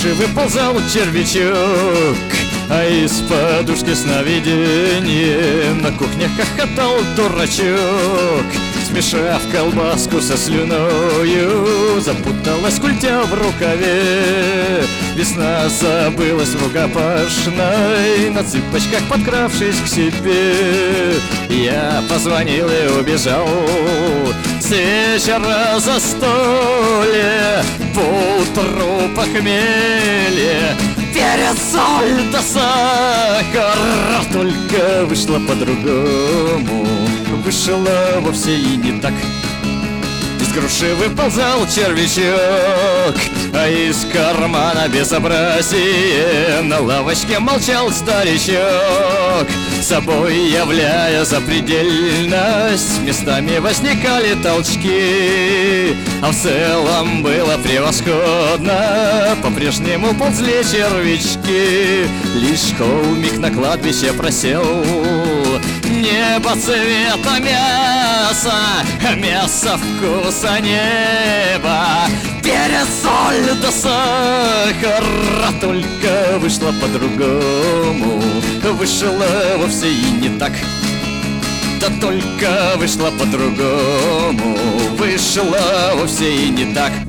груши выползал червячок, а из подушки сновиденье на кухне хохотал дурачок. Смешав колбаску со слюною, запуталась культя в рукаве. Весна забылась в рукопашной, на цыпочках подкравшись к себе. Я позвонил и убежал с вечера застолье, поутру похмелье, перец, соль да сахар. Только вышла по-другому, вышла вовсе и не так. Из груши выползал червячок, а из кармана безобразие на лавочке молчал старичок. Собой являя запредельность, местами возникали толчки, а в целом было превосходно, по-прежнему ползли червячки. Лишь холмик на кладбище просел, небо цвета мяса, мясо вкуса неба, перец, соль да сахар. А только вышла по-другому, вышла вовсе и не так. Да только вышла по-другому, вышла вовсе и не так.